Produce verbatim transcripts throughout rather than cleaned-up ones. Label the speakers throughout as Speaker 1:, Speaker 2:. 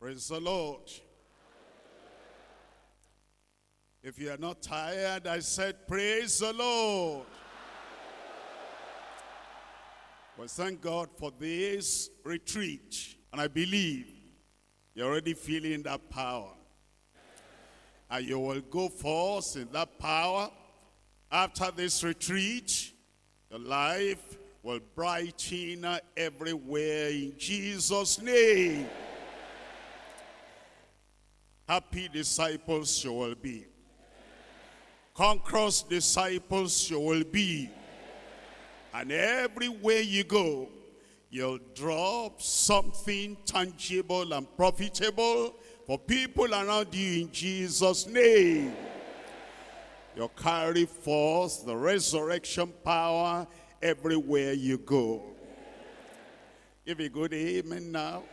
Speaker 1: Praise the Lord. If you are not tired, I said, praise the Lord. Well, thank God for this retreat. And I believe you're already feeling that power. And you will go forth in that power. After this retreat, your life will brighten everywhere in Jesus' name. Happy disciples you will be. Conquerors disciples you will be. And everywhere you go, you'll drop something tangible and profitable for people around you in Jesus' name. You'll carry forth the resurrection power everywhere you go. Give a good amen now.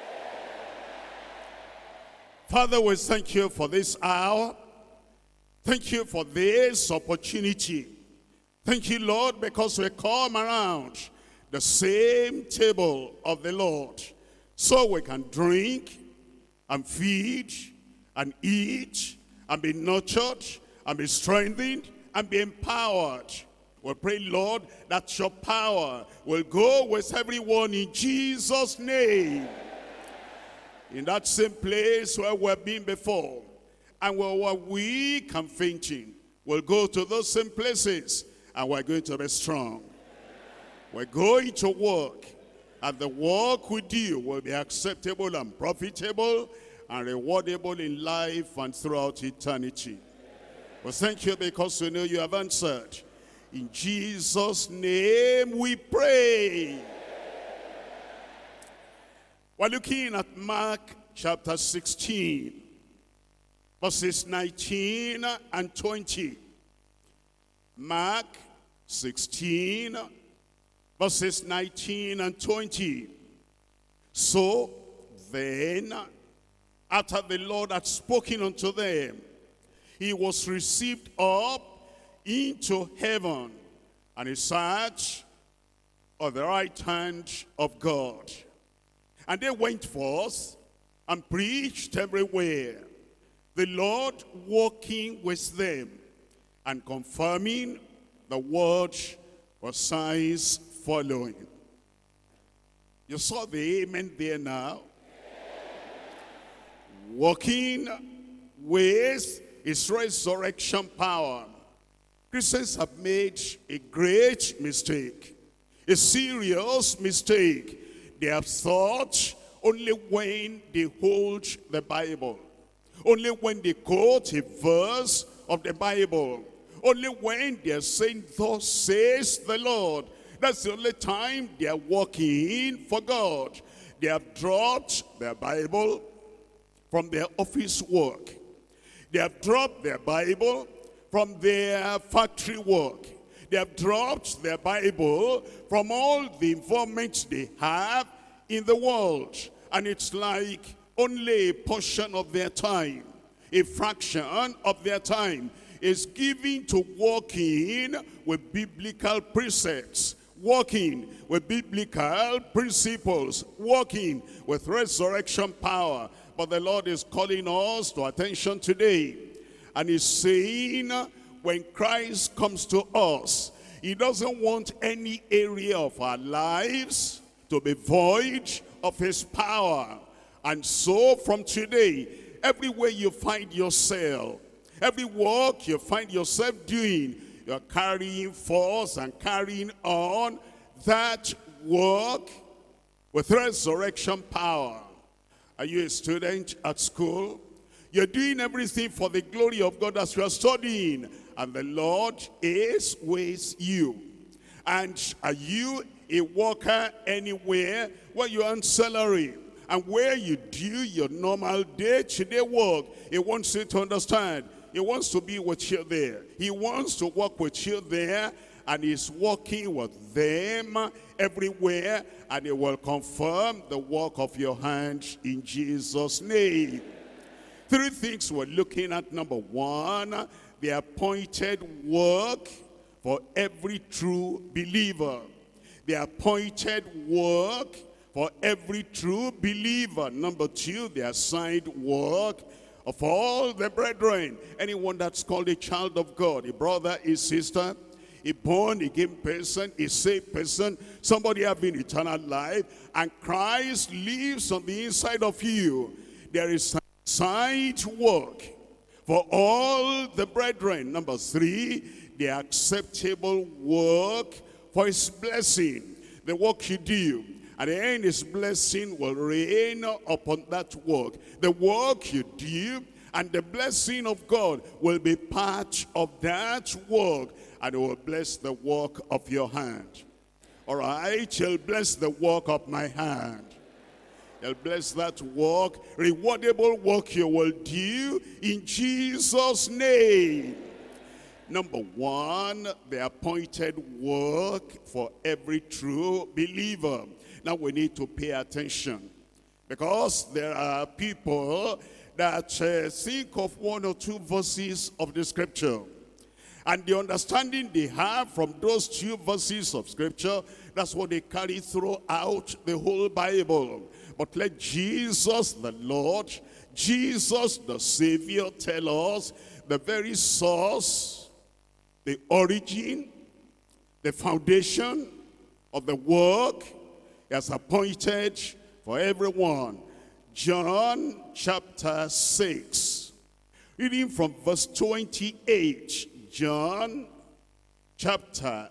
Speaker 1: Father, we thank you for this hour. Thank you for this opportunity. Thank you, Lord, because we come around the same table of the Lord so we can drink and feed and eat and be nurtured and be strengthened and be empowered. We pray, Lord, that your power will go with everyone in Jesus' name. In that same place where we've been before and where we're weak and fainting, we'll go to those same places and we're going to be strong. We're going to work, and the work we do will be acceptable and profitable and rewardable in life and throughout eternity. Well, thank you because we know you have answered. In Jesus' name we pray. We're looking at Mark chapter sixteen, verses nineteen and twenty. Mark sixteen, verses nineteen and twenty. So then, after the Lord had spoken unto them, he was received up into heaven, and he sat on the right hand of God. And they went forth and preached everywhere, the Lord walking with them and confirming the word for signs following. You saw the amen there now. Walking with his resurrection power. Christians have made a great mistake, a serious mistake. They have thought only when they hold the Bible, only when they quote a verse of the Bible, only when they are saying, thus says the Lord, that's the only time they are walking for God. They have dropped their Bible from their office work. They have dropped their Bible from their factory work. They have dropped their Bible from all the involvement they have in the world. And it's like only a portion of their time, a fraction of their time is given to walking with biblical precepts, walking with biblical principles, walking with resurrection power. But the Lord is calling us to attention today. And he's saying, when Christ comes to us, he doesn't want any area of our lives to be void of his power. And so from today, everywhere you find yourself, every work you find yourself doing, you're carrying forth and carrying on that work with resurrection power. Are you a student at school? You're doing everything for the glory of God as you are studying, and the Lord is with you. And are you a worker anywhere where you earn salary and where you do your normal day-to-day work? He wants you to understand. He wants to be with you there. He wants to work with you there, and he's working with them everywhere, and he will confirm the work of your hands in Jesus' name. Three things we're looking at. Number one, the appointed work for every true believer. The appointed work for every true believer. Number two, the assigned work of all the brethren. Anyone that's called a child of God, a brother, a sister, a born-again person, a saved person, somebody having eternal life, and Christ lives on the inside of you. There is assigned work for all the brethren. Number three, the acceptable work for his blessing. The work you do, and then his blessing will reign upon that work. The work you do, and the blessing of God will be part of that work, and it will bless the work of your hand. All right, he'll bless the work of my hand. He'll bless that work, rewardable work you will do in Jesus' name. Number one, the appointed work for every true believer. Now we need to pay attention, because there are people that uh, think of one or two verses of the scripture, and the understanding they have from those two verses of scripture, that's what they carry throughout the whole Bible. But let Jesus the Lord, Jesus the Savior, tell us the very source, the origin, the foundation of the work he has appointed for everyone. John chapter six, reading from verse twenty-eight. John chapter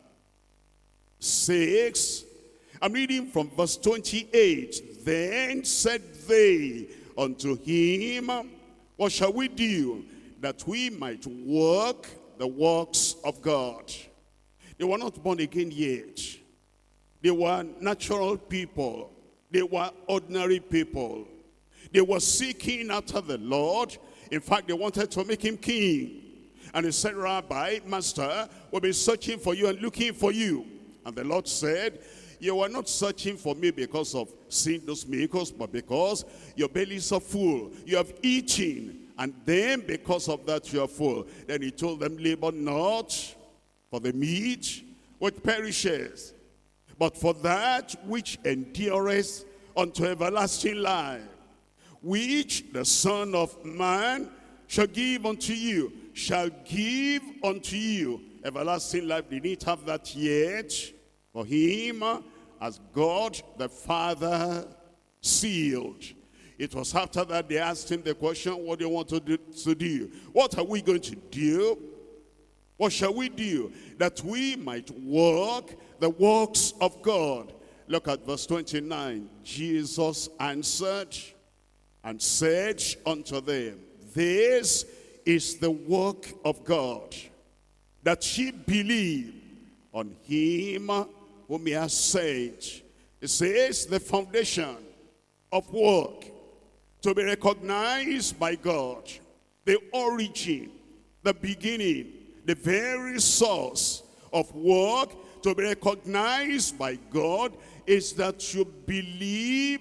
Speaker 1: six, I'm reading from verse twenty-eight. Then said they unto him, what shall we do that we might work the works of God? They were not born again yet. They were natural people. They were ordinary people. They were seeking after the Lord. In fact, they wanted to make him king. And he said, Rabbi, Master, we'll be searching for you and looking for you. And the Lord said, you are not searching for me because of seeing those miracles, but because your bellies are full. You have eaten, and then because of that you are full. Then he told them, labor not for the meat which perishes, but for that which endureth unto everlasting life, which the Son of Man shall give unto you, shall give unto you everlasting life. They didn't have that yet. For him, as God the Father sealed. It was after that they asked him the question, what do you want to do, to do? What are we going to do? What shall we do that we might work the works of God? Look at verse twenty-nine. Jesus answered and said unto them, this is the work of God, that ye believe on him whom he has sent. It says the foundation of work to be recognized by God, the origin, the beginning, the very source of work to be recognized by God is that you believe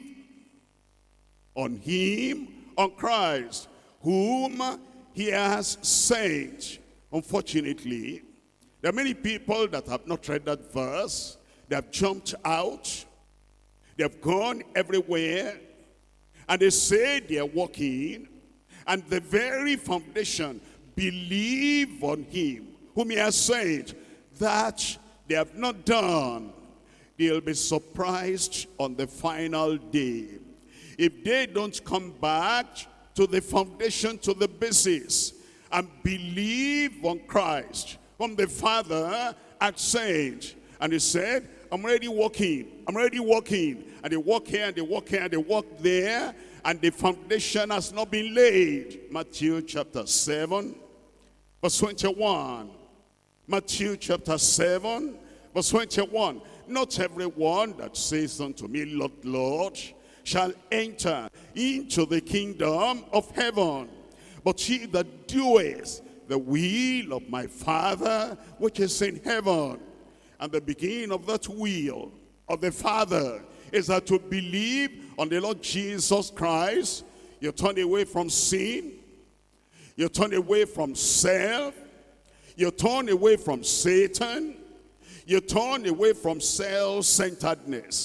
Speaker 1: on him, on Christ, whom he has sent. Unfortunately, there are many people that have not read that verse. They have jumped out. They have gone everywhere. And they say they are walking. And the very foundation, believe on him whom he has sent, that they have not done. They'll be surprised on the final day. If they don't come back to the foundation, to the basis, and believe on Christ, whom the Father had sent. And he said, I'm already walking, I'm already walking. And they walk here, and they walk here, and they walk there, and the foundation has not been laid. Matthew chapter seven, verse twenty-one. Matthew chapter seven, verse twenty-one. Not everyone that says unto me, Lord, Lord, shall enter into the kingdom of heaven, but he that doeth the will of my Father which is in heaven. And the beginning of that will of the Father is that to believe on the Lord Jesus Christ. You turn away from sin. You turn away from self. You turn away from Satan. You turn away from self-centeredness.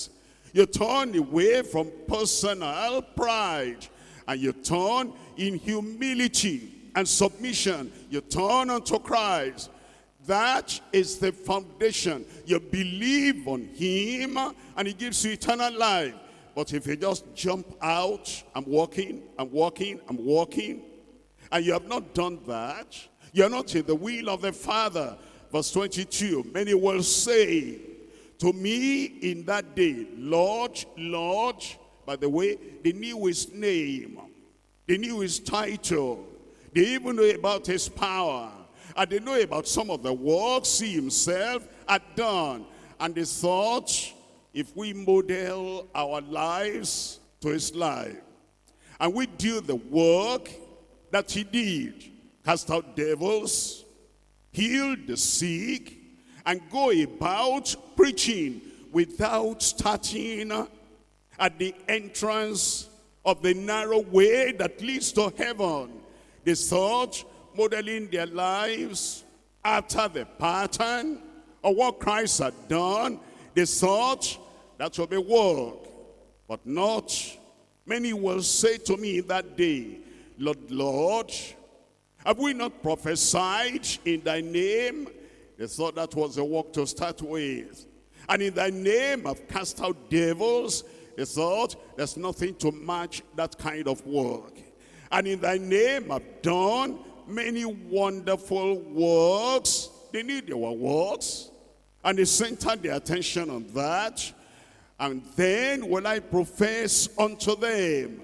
Speaker 1: You turn away from personal pride, and you turn in humility and submission. You turn unto Christ. That is the foundation. You believe on him, and he gives you eternal life. But if you just jump out, I'm walking, I'm walking, I'm walking, and you have not done that, you're not in the will of the Father. Verse twenty-two, many will say to me in that day, Lord, Lord. By the way, they knew his name. They knew his title. They even know about his power. And they know about some of the works he himself had done. And they thought, if we model our lives to his life, and we do the work that he did, cast out devils, heal the sick, and go about preaching without starting at the entrance of the narrow way that leads to heaven. They thought, modeling their lives after the pattern of what Christ had done, they thought that would be work. But not. Many will say to me in that day, Lord, Lord, have we not prophesied in thy name? They thought that was a work to start with. And in thy name I've cast out devils. They thought there's nothing to match that kind of work. And in thy name I've done many wonderful works. They knew there were works, and they centered their attention on that. And then will I profess unto them,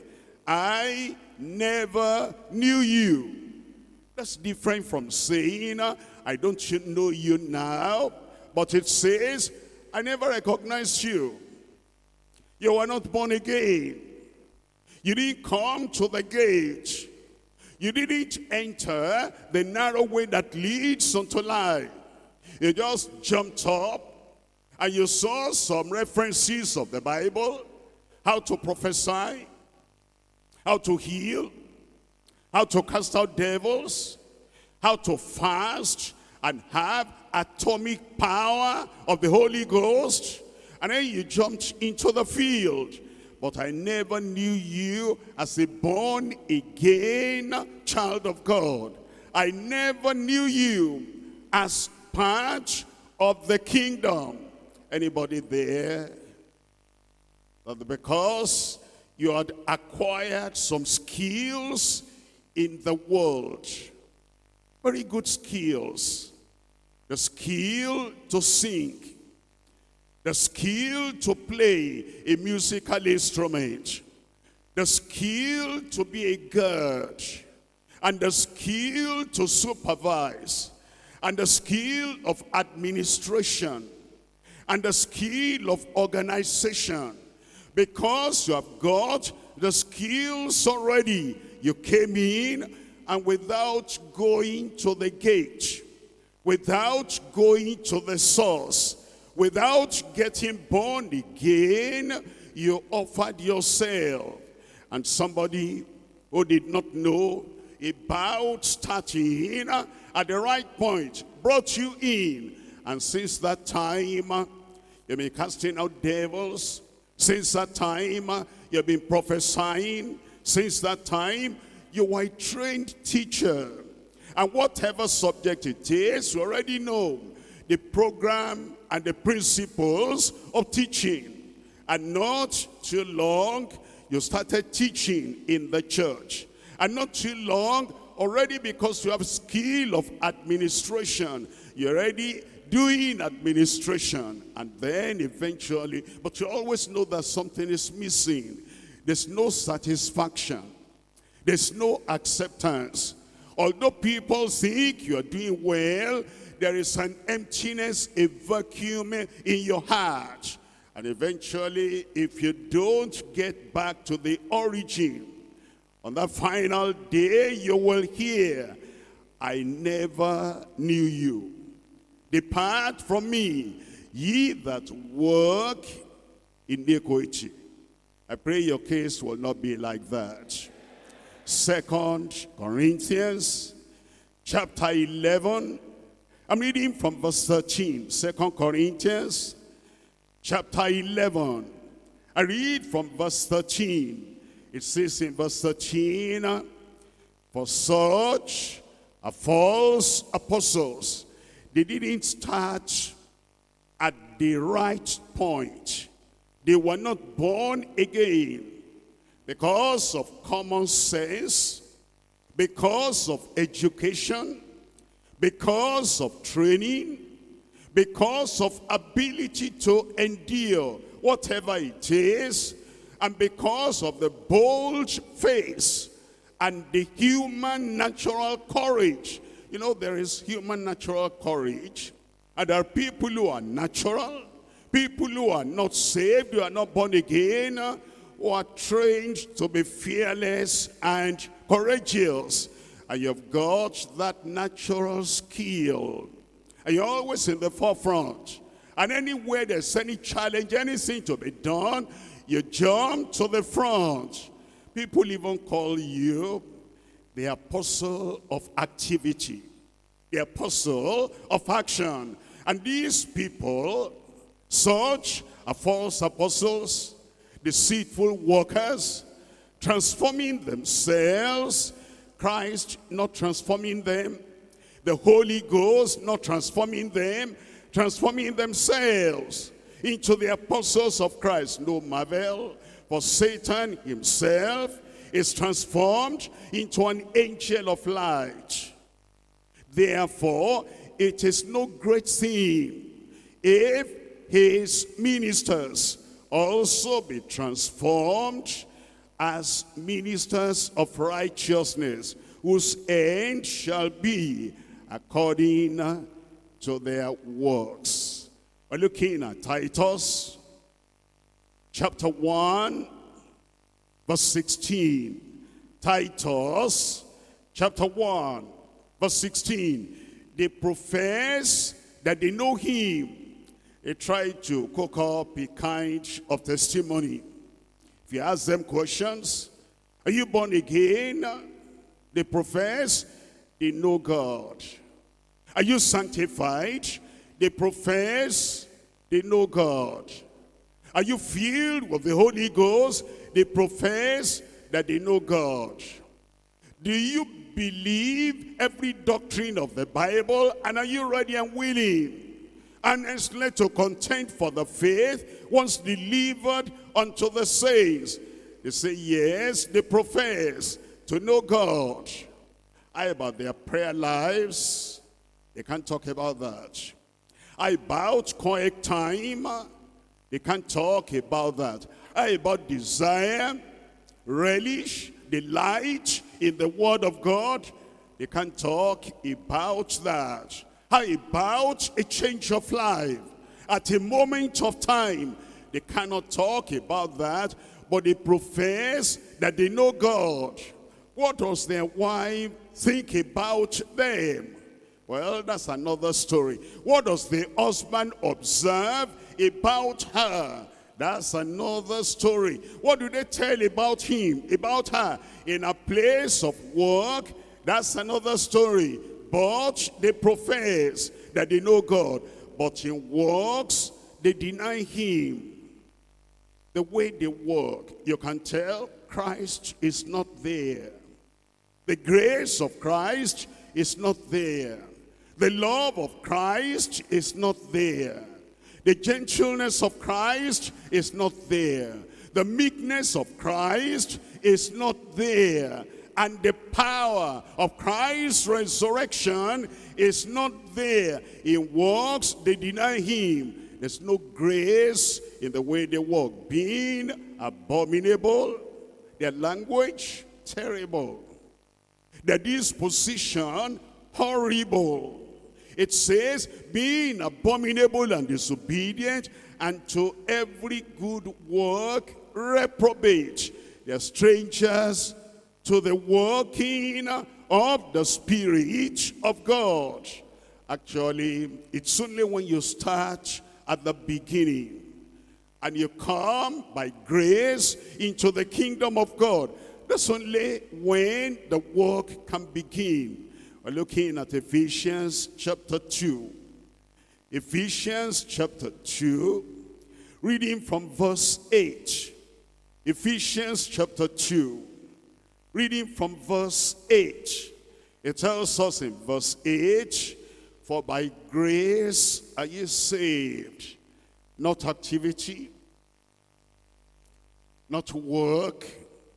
Speaker 1: I never knew you. That's different from saying, I don't know you now. But it says, I never recognized you. You were not born again. You didn't come to the gate. You didn't enter the narrow way that leads unto life. You just jumped up and you saw some references of the Bible, how to prophesy, how to heal, how to cast out devils, how to fast and have atomic power of the Holy Ghost. And then you jumped into the field. But I never knew you as a born-again child of God. I never knew you as part of the kingdom. Anybody there? That because you had acquired some skills in the world, very good skills, the skill to sing, the skill to play a musical instrument, the skill to be a guard, and the skill to supervise, and the skill of administration, and the skill of organization. Because you have got the skills already, you came in, and without going to the gate, without going to the source, without getting born again, you offered yourself. And somebody who did not know about starting at the right point brought you in. And since that time, you've been casting out devils. Since that time, you've been prophesying. Since that time, you were a trained teacher. And whatever subject it is, you already know the program and the principles of teaching. And not too long, you started teaching in the church. And not too long, already because you have skill of administration, you're already doing administration. And then eventually, but you always know that something is missing. There's no satisfaction. There's no acceptance. Although people think you are doing well, there is an emptiness, a vacuum in your heart. And eventually, if you don't get back to the origin, on that final day, you will hear, I never knew you. Depart from me, ye that work iniquity. I pray your case will not be like that. Second Corinthians chapter eleven. I'm reading from verse thirteen. Second Corinthians chapter eleven. I read from verse thirteen. It says in verse thirteen, for such are false apostles. They didn't start at the right point. They were not born again because of common sense, because of education, because of training, because of ability to endure whatever it is, and because of the bold face and the human natural courage. You know, there is human natural courage, and there are people who are natural, people who are not saved, who are not born again, who are trained to be fearless and courageous. And you've got that natural skill, and you're always in the forefront. And anywhere there's any challenge, anything to be done, you jump to the front. People even call you the apostle of activity, the apostle of action. And these people, such are false apostles, deceitful workers, transforming themselves, Christ not transforming them, the Holy Ghost not transforming them, transforming themselves into the apostles of Christ. No marvel, for Satan himself is transformed into an angel of light. Therefore, it is no great thing if his ministers also be transformed as ministers of righteousness, whose end shall be according to their works. We're looking at Titus chapter one, verse sixteen. Titus chapter one, verse sixteen. They profess that they know him. They try to cook up a kind of testimony. If you ask them questions, are you born again? They profess they know God. Are you sanctified? They profess they know God. Are you filled with the Holy Ghost? They profess that they know God. Do you believe every doctrine of the Bible? And are you ready and willing and enslaved to contend for the faith once delivered unto the saints? They say yes, they profess to know God. How about their prayer lives? They can't talk about that. How about quiet time? They can't talk about that. How about desire, relish, delight in the word of God? They can't talk about that. How about a change of life at a moment of time? They cannot talk about that, but they profess that they know God. What does their wife think about them? Well, that's another story. What does the husband observe about her? That's another story. What do they tell about him, about her? In a place of work, that's another story. But they profess that they know God. But in works, they deny him. The way they work, you can tell Christ is not there. The grace of Christ is not there. The love of Christ is not there. The gentleness of Christ is not there. The meekness of Christ is not there. And the power of Christ's resurrection is not there. In works, they deny him. There's no grace in the way they walk. Being abominable, their language, terrible. Their disposition, horrible. It says, being abominable and disobedient, and to every good work reprobate. They are strangers to the working of the Spirit of God. Actually, it's only when you start at the beginning and you come by grace into the kingdom of God. That's only when the work can begin. We're looking at Ephesians chapter two. Ephesians chapter two. Reading from verse eight. Ephesians chapter two. Reading from verse eight. It tells us in verse eight, for by grace are ye saved, not activity, not work,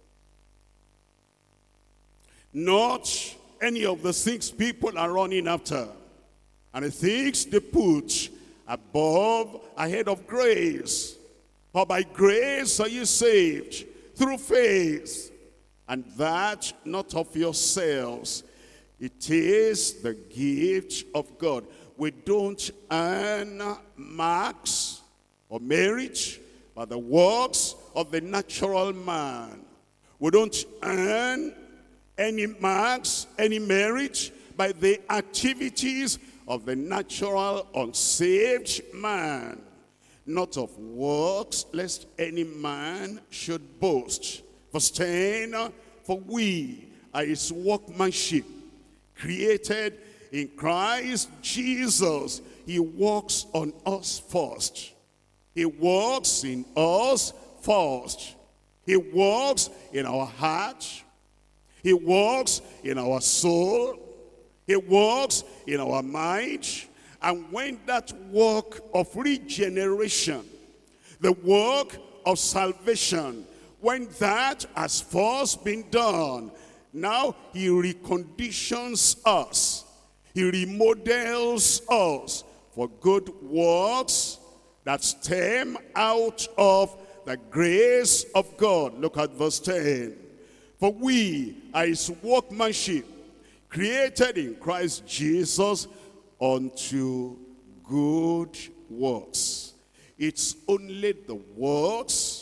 Speaker 1: not any of the things people are running after, and the things they put above, ahead of grace. For by grace are you saved, through faith, and that not of yourselves. It is the gift of God. We don't earn marks or merit by the works of the natural man. We don't earn any marks, any merit by the activities of the natural unsaved man. Not of works, lest any man should boast. Verse ten, for we are his workmanship, created in Christ Jesus. He works on us first. He works in us first. He works in our heart. He works in our soul. He works in our mind. And when that work of regeneration, the work of salvation, when that has first been done, now he reconditions us. He remodels us for good works that stem out of the grace of God. Look at verse ten. For we are his workmanship, created in Christ Jesus unto good works. It's only the works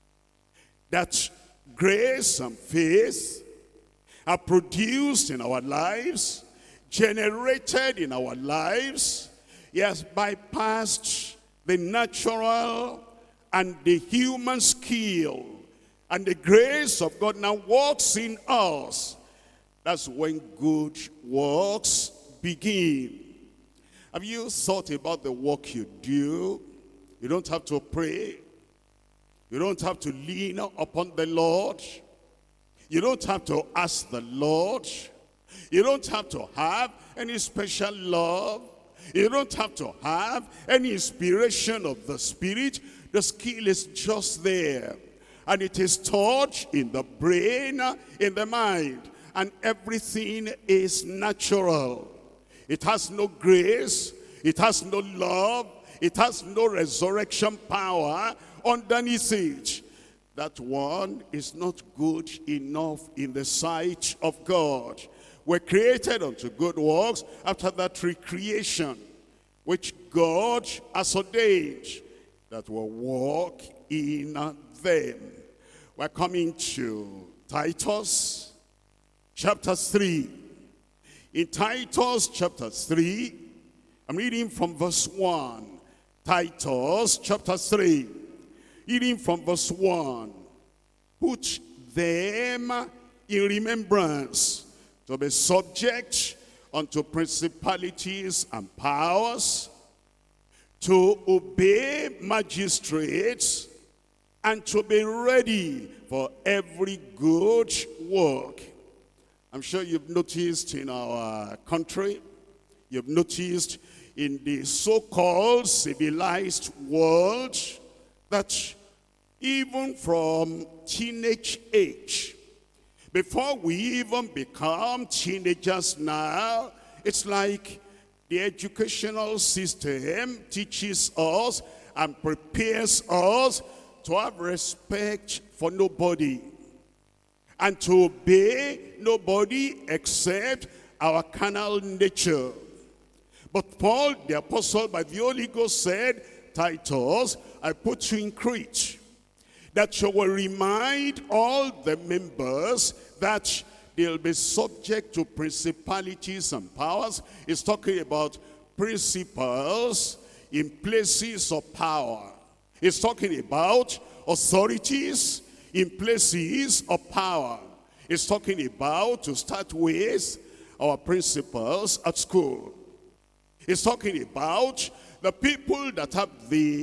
Speaker 1: that grace and faith are produced in our lives, generated in our lives. He has bypassed the natural and the human skill, and the grace of God now works in us. That's when good works begin. Have you thought about the work you do? You don't have to pray. You don't have to lean upon the Lord. You don't have to ask the Lord. You don't have to have any special love. You don't have to have any inspiration of the Spirit. The skill is just there. And it is taught in the brain, in the mind. And everything is natural. It has no grace. It has no love. It has no resurrection power underneath it. That one is not good enough in the sight of God. We're created unto good works after that recreation, which God has ordained that will walk in them. We're coming to Titus chapter three. In Titus chapter three, I'm reading from verse one. Titus chapter three, reading from verse one. Put them in remembrance to be subject unto principalities and powers, to obey magistrates, and to be ready for every good work. I'm sure you've noticed in our country, you've noticed in the so-called civilized world, that even from teenage age, before we even become teenagers now, it's like the educational system teaches us and prepares us to have respect for nobody and to obey nobody except our carnal nature. But Paul the apostle by the Holy Ghost said, Titus, I put you in Crete, that you will remind all the members that they'll be subject to principalities and powers. It's talking about principles in places of power. It's talking about authorities in places of power. It's talking about, to start with, our principals at school. It's talking about the people that have the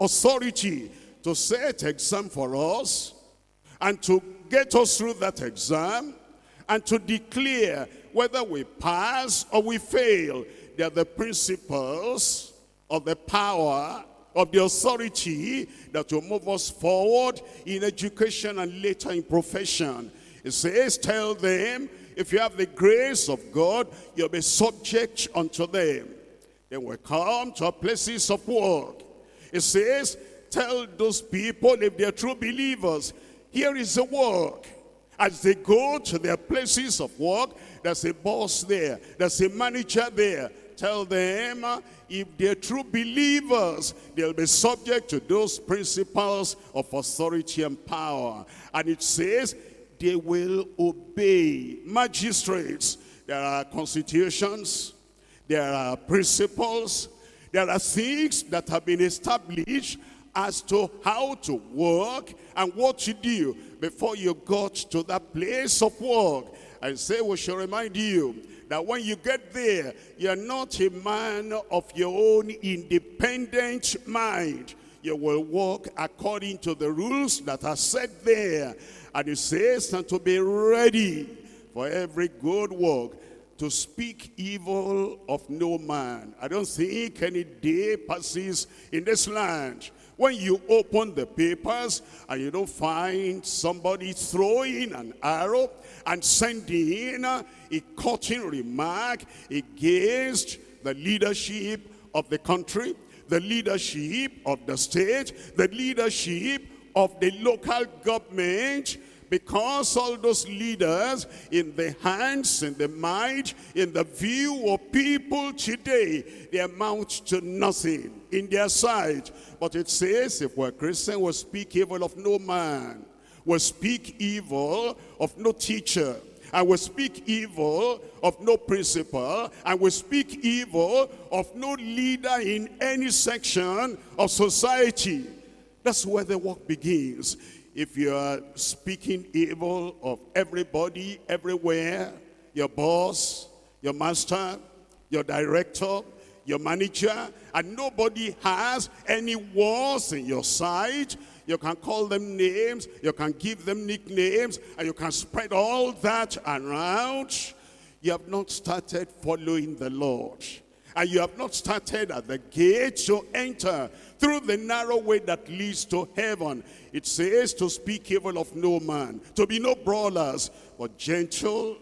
Speaker 1: authority to set exam for us and to get us through that exam and to declare whether we pass or we fail. They are the principles of the power of the authority that will move us forward in education and later in profession. It says, tell them, if you have the grace of God, you'll be subject unto them. Then we come to our places of work. It says, tell those people, if they're true believers, here is the work. As they go to their places of work, there's a boss there, there's a manager there. Tell them, uh, if they're true believers, they'll be subject to those principles of authority and power. And it says, they will obey magistrates. There are constitutions, there are principles, there are things that have been established as to how to work and what to do before you got to that place of work. I say we should remind you that when you get there, you're not a man of your own independent mind. You will walk according to the rules that are set there. And it says, and to be ready for every good work, to speak evil of no man. I don't think any day passes in this land when you open the papers and you don't find somebody throwing an arrow and sending a cutting remark against the leadership of the country, the leadership of the state, the leadership of the local government, because all those leaders in the hands, in the mind, in the view of people today, they amount to nothing in their sight. But it says, if we're Christian, we'll speak evil of no man. We'll speak evil of no teacher. And we'll speak evil of no principal. And we'll speak evil of no leader in any section of society. That's where the work begins. If you are speaking evil of everybody, everywhere, your boss, your master, your director, your manager, and nobody has any words in your sight, you can call them names, you can give them nicknames, and you can spread all that around. You have not started following the Lord. And you have not started at the gate to enter through the narrow way that leads to heaven. It says to speak evil of no man, to be no brawlers, but gentle,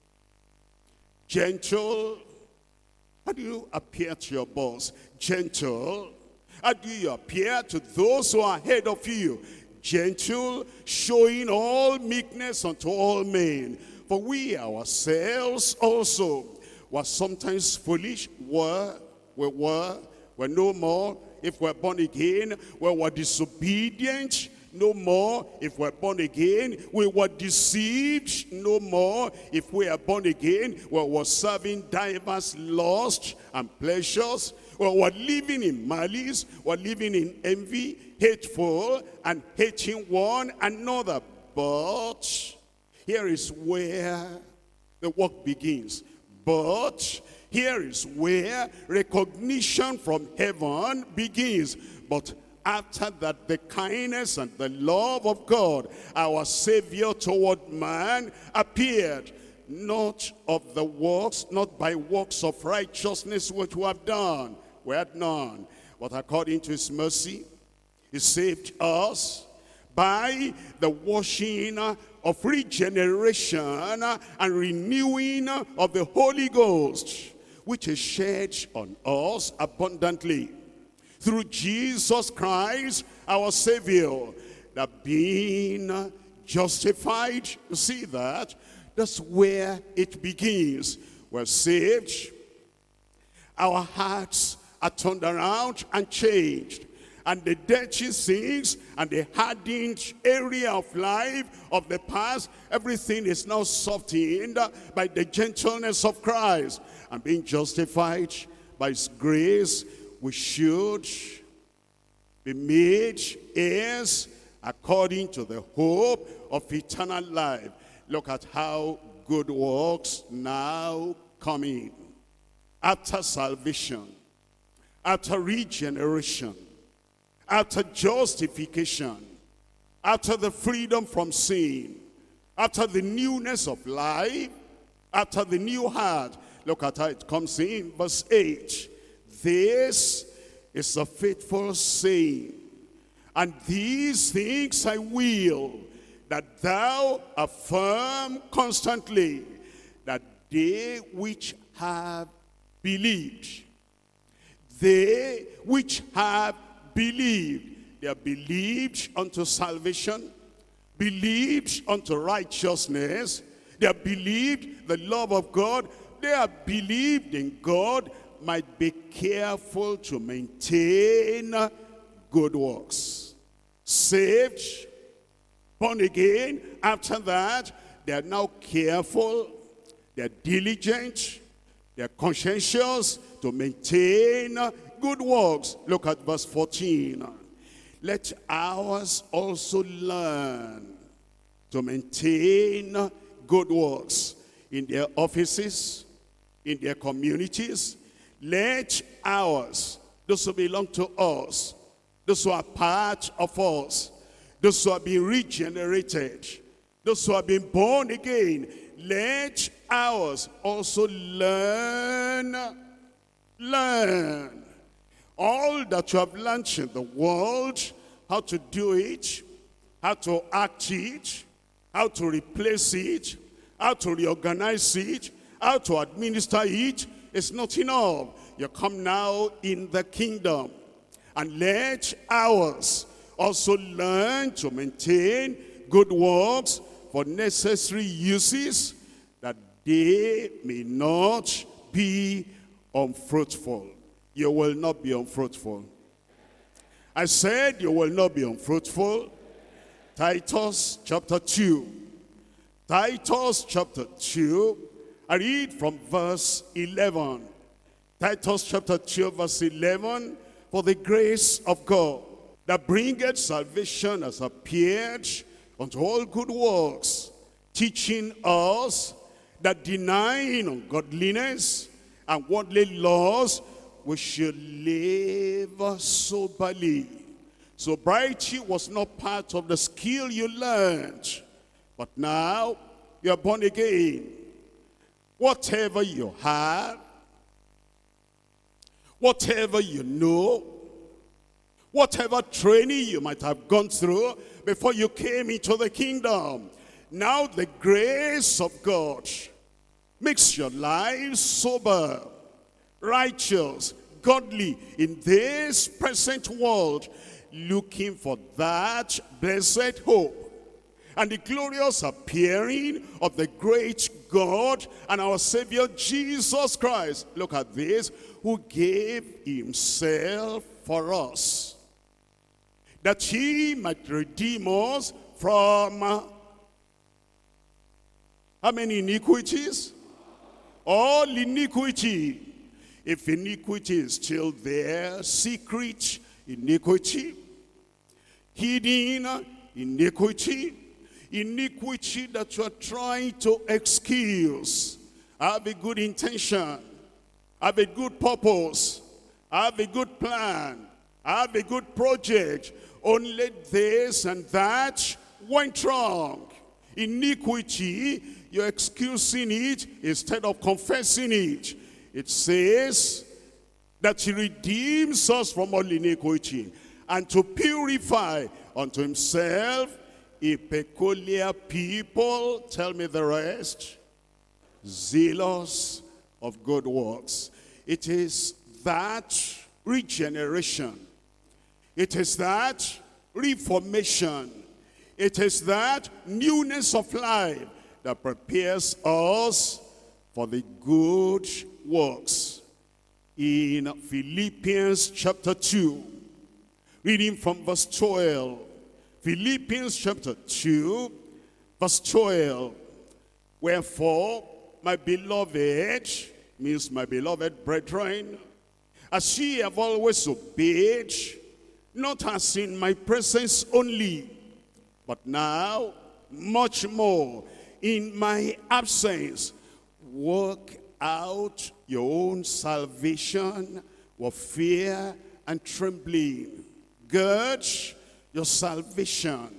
Speaker 1: gentle. How do you appear to your boss? Gentle. How do you appear to those who are ahead of you? Gentle, showing all meekness unto all men. For we ourselves also were sometimes foolish, were, we were, were no more. If we're born again, we were disobedient, no more. If we're born again, we were deceived, no more. If we are born again, we were serving divers lusts and pleasures. We were living in malice, we were living in envy, hateful, and hating one another. But here is where the work begins. But here is where recognition from heaven begins. But after that, the kindness and the love of God, our Savior toward man, appeared. Not of the works, not by works of righteousness which we have done. We had none. But according to his mercy, he saved us by the washing of regeneration and renewing of the Holy Ghost, which is shed on us abundantly through Jesus Christ our Savior, that being justified, you see that? That's where it begins. We're saved, our hearts are turned around and changed. And the dirty things and the hardened area of life of the past, everything is now softened by the gentleness of Christ. And being justified by his grace, we should be made heirs according to the hope of eternal life. Look at how good works now come in. After salvation, after regeneration, after justification, after the freedom from sin, after the newness of life, after the new heart. Look at how it comes in verse eight. This is a faithful saying, and these things I will, that thou affirm constantly, that they which have believed, they which have believed, they are believed unto salvation, believed unto righteousness, they are believed the love of God, they are believed in God, might be careful to maintain good works. Saved, born again, after that, they are now careful, they are diligent, they are conscientious to maintain good works. Look at verse fourteen. Let ours also learn to maintain good works in their offices, in their communities. Let ours, those who belong to us, those who are part of us, those who have been regenerated, those who have been born again, let ours also learn, learn. All that you have learned in the world, how to do it, how to act it, how to replace it, how to reorganize it, how to administer it, is not enough. You come now in the kingdom, and let ours also learn to maintain good works for necessary uses, that they may not be unfruitful. You will not be unfruitful. I said you will not be unfruitful. Titus chapter two. Titus chapter two. I read from verse eleven. Titus chapter two verse eleven. For the grace of God that bringeth salvation has appeared unto all good works, teaching us that denying ungodliness and worldly laws, we should live soberly. Sobriety was not part of the skill you learned, but now you are born again. Whatever you have, whatever you know, whatever training you might have gone through before you came into the kingdom, now the grace of God makes your life sober, righteous, godly in this present world, looking for that blessed hope and the glorious appearing of the great God and our Savior Jesus Christ. Look at this, who gave himself for us, that he might redeem us from uh, how many iniquities? All iniquity. If iniquity is still there, secret iniquity, hidden iniquity, iniquity that you are trying to excuse, have a good intention, have a good purpose, have a good plan, have a good project, only this and that went wrong. Iniquity, you're excusing it instead of confessing it. It says that he redeems us from all iniquity, and to purify unto himself a peculiar people, tell me the rest, zealous of good works. It is that regeneration. It is that reformation. It is that newness of life that prepares us for the good works. In Philippians chapter two, reading from verse twelve. Philippians chapter two, verse twelve. Wherefore, my beloved, means my beloved brethren, as ye have always obeyed, not as in my presence only, but now much more in my absence, work out your own salvation with fear and trembling. gird your salvation.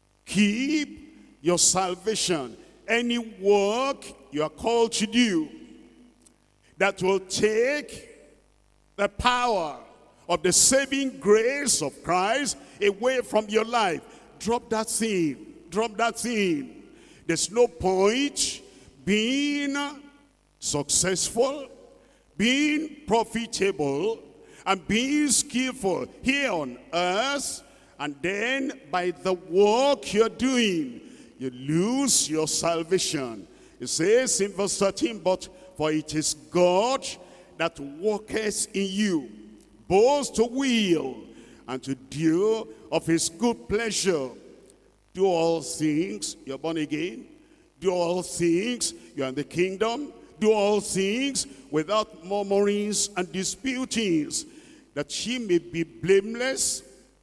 Speaker 1: Keep your salvation. Any work you are called to do that will take the power of the saving grace of Christ away from your life, drop that thing. Drop that thing. There's no point being successful, being profitable, and being skillful here on earth, and then by the work you're doing, you lose your salvation. It says in verse thirteen, but for it is God that worketh in you, both to will and to do of his good pleasure. Do all things, you're born again. Do all things, you're in the kingdom. Do all things without murmurings and disputings, that ye may be blameless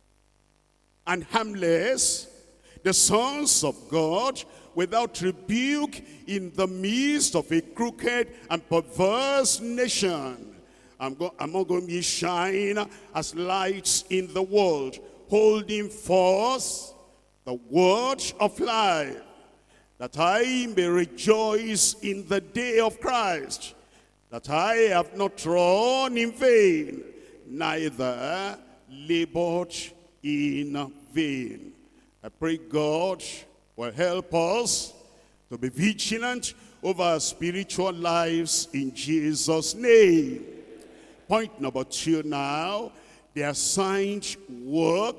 Speaker 1: and harmless, the sons of God, without rebuke, in the midst of a crooked and perverse nation, among ye shine as lights in the world, holding forth the word of life, that I may rejoice in the day of Christ, that I have not run in vain, neither labored in vain. I pray God will help us to be vigilant over our spiritual lives in Jesus' name. Point number two now, the assigned work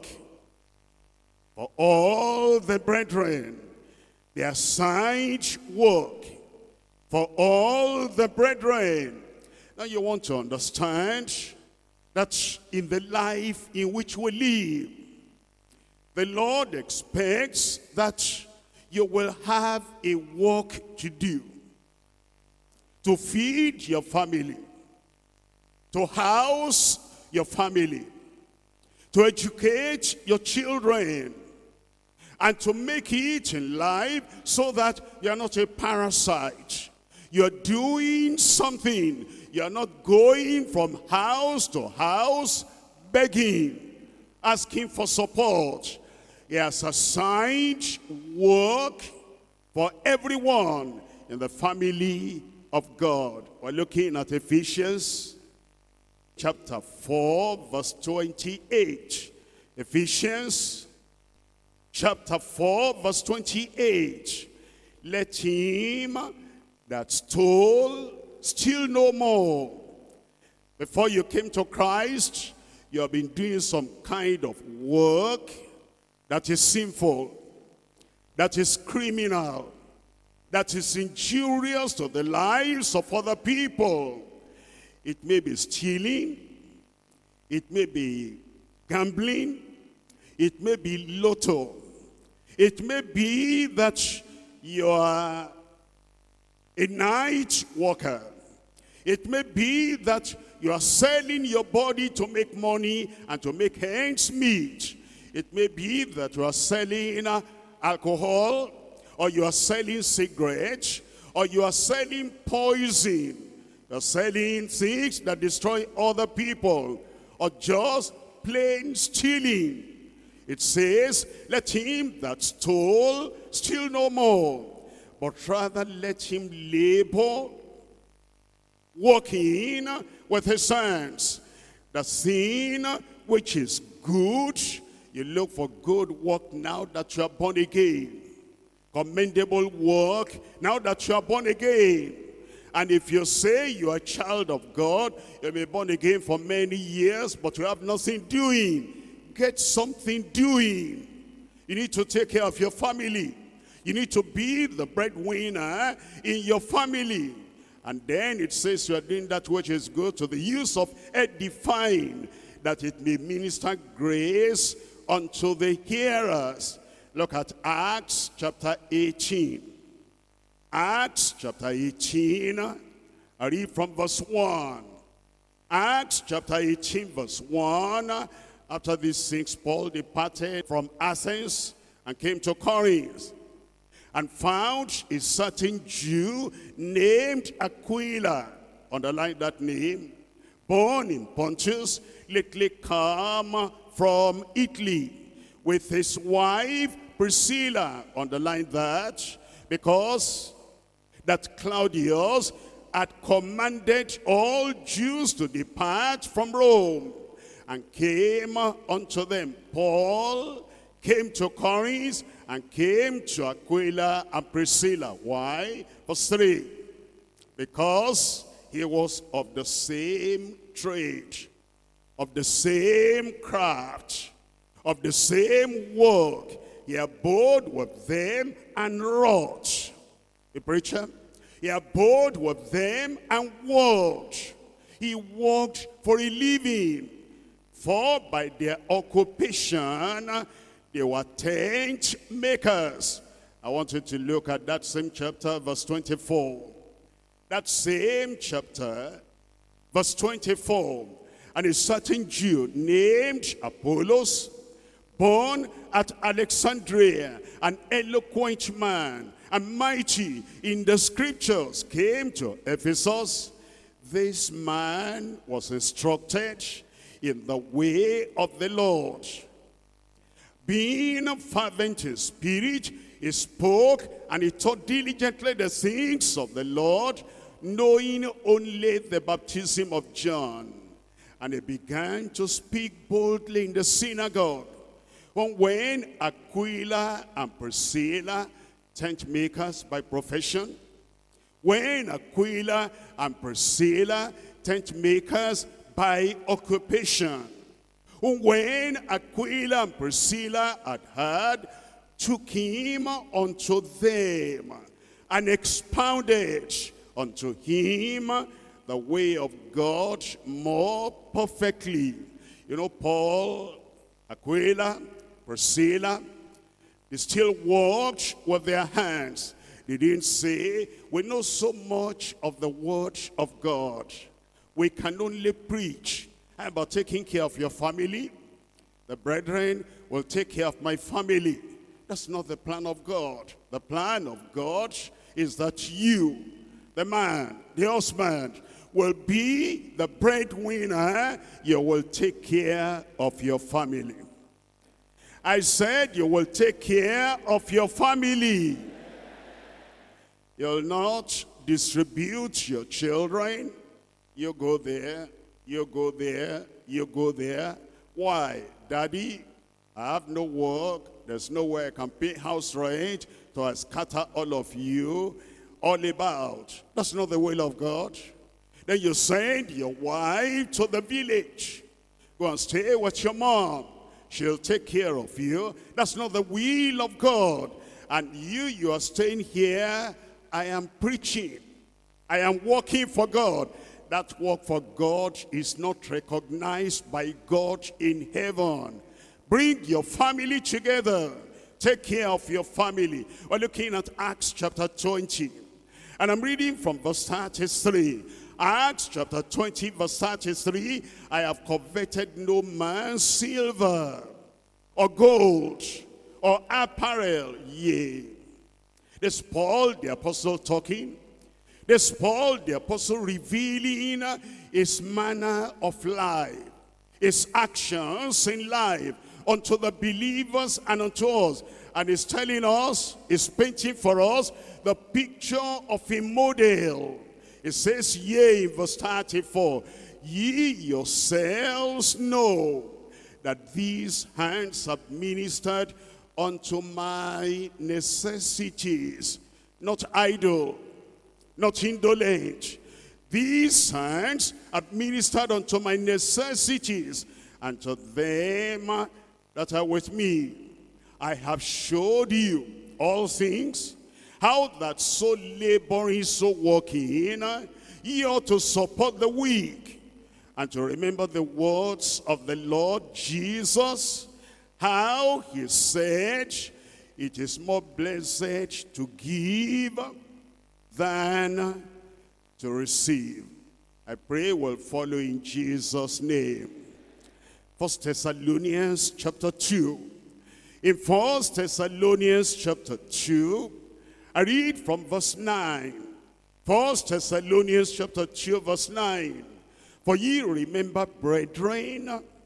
Speaker 1: for all the brethren. The assigned work for all the brethren. Now you want to understand that in the life in which we live, the Lord expects that you will have a work to do. To feed your family, to house your family, to educate your children, and to make it in life so that you're not a parasite. You're doing something. You're not going from house to house begging, asking for support. He has assigned work for everyone in the family of God. We're looking at Ephesians chapter four, verse twenty-eight. Ephesians chapter four, verse twenty-eight. Let him that stole steal no more. Before you came to Christ, you have been doing some kind of work that is sinful, that is criminal, that is injurious to the lives of other people. It may be stealing, it may be gambling, it may be lotto, it may be that you are a night worker. It may be that you are selling your body to make money and to make ends meet. It may be that you are selling alcohol, or you are selling cigarettes, or you are selling poison. You are selling things that destroy other people, or just plain stealing. It says, let him that stole steal no more, but rather let him labor, working with his hands, the thing which is good. You look for good work now that you are born again. Commendable work now that you are born again. And if you say you are a child of God, you'll be born again for many years, but you have nothing doing. Get something doing. You need to take care of your family. You need to be the breadwinner in your family. And then it says you are doing that which is good to the use of edifying, that it may minister grace unto the hearers. Look at Acts chapter eighteen. Acts chapter eighteen, I read from verse one. Acts chapter eighteen, verse one. After these things, Paul departed from Athens and came to Corinth, and found a certain Jew named Aquila, underline that name, born in Pontus, lately come from Italy with his wife Priscilla. Underline that, because that Claudius had commanded all Jews to depart from Rome, and came unto them. Paul came to Corinth and came to Aquila and Priscilla. Why? Verse three. Because he was of the same trade, of the same craft, of the same work. He abode with them and wrought. The preacher, he abode with them and worked. He worked for a living. For by their occupation, they were tent makers. I want you to look at that same chapter, verse twenty-four. That same chapter, verse twenty-four. And a certain Jew named Apollos, born at Alexandria, an eloquent man and mighty in the scriptures, came to Ephesus. This man was instructed in the way of the Lord. Being fervent in spirit, he spoke and he taught diligently the things of the Lord, knowing only the baptism of John. And he began to speak boldly in the synagogue. But when Aquila and Priscilla, tent makers by profession, when Aquila and Priscilla, tent makers by occupation, when Aquila and Priscilla had heard, took him unto them and expounded unto him the way of God more perfectly. You know, Paul, Aquila, Priscilla, they still worked with their hands. They didn't say, we know so much of the word of God, we can only preach. How about taking care of your family? The brethren will take care of my family. That's not the plan of God. The plan of God is that you, the man, the husband, will be the breadwinner. You will take care of your family. I said you will take care of your family. You'll not distribute your children. You go there, you go there, you go there. Why? Daddy, I have no work. There's no way I can pay house rent, so I scatter all of you all about. That's not the will of God. Then you send your wife to the village. Go and stay with your mom. She'll take care of you. That's not the will of God. And you, you are staying here. I am preaching. I am working for God. That work for God is not recognized by God in heaven. Bring your family together. Take care of your family. We're looking at Acts chapter twenty. And I'm reading from verse thirty-three. Acts chapter twenty, verse thirty-three. I have coveted no man's silver or gold or apparel, yea. This Paul the apostle talking. This Paul the apostle revealing his manner of life, his actions in life unto the believers and unto us. And he's telling us, he's painting for us the picture of a model. It says, yea, in verse thirty-four, ye yourselves know that these hands have ministered unto my necessities. Not idle, not indolent. These hands have ministered unto my necessities, and to them that are with me. I have showed you all things, how that so laboring, so working, ye ought to support the weak, and to remember the words of the Lord Jesus, how he said, it is more blessed to give than to receive. I pray we'll follow in Jesus' name. First Thessalonians chapter two. In First Thessalonians chapter two, I read from verse nine. First Thessalonians chapter two, verse nine. For ye remember, brethren,